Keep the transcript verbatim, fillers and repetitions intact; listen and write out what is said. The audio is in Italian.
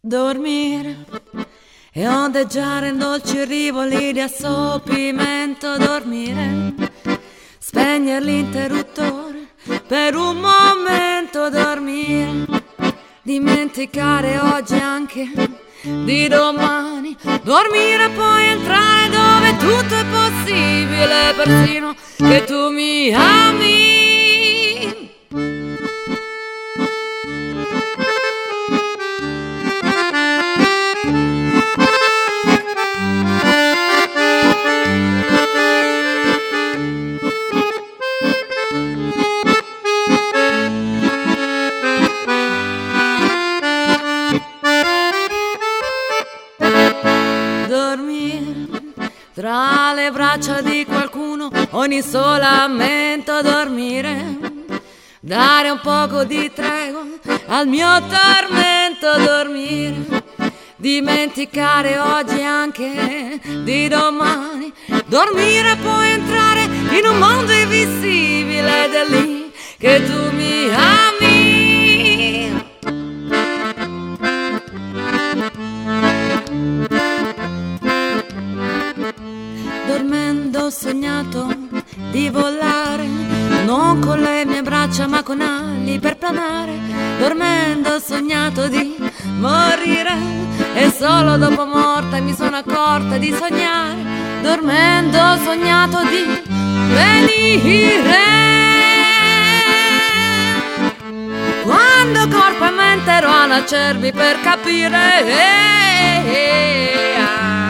dormire e ondeggiare in dolci rivoli di assopimento, dormire, spegnere l'interruttore per un momento, dormire, dimenticare oggi anche di domani, dormire poi entrare dove tutto è possibile, persino che tu mi ami. Dormire tra le braccia di qualcuno, ogni solamento, dormire, dare un poco di tregua al mio tormento, dormire, dimenticare oggi anche di domani, dormire poi entrare in un mondo invisibile ed è lì che tu mi ami. Dormendo ho sognato di volare, non con le mie braccia ma con ali per planare. Dormendo ho sognato di morire e solo dopo morta mi sono accorta di sognare. Dormendo ho sognato di venire, quando corpo e mente ero a nacervi per capire.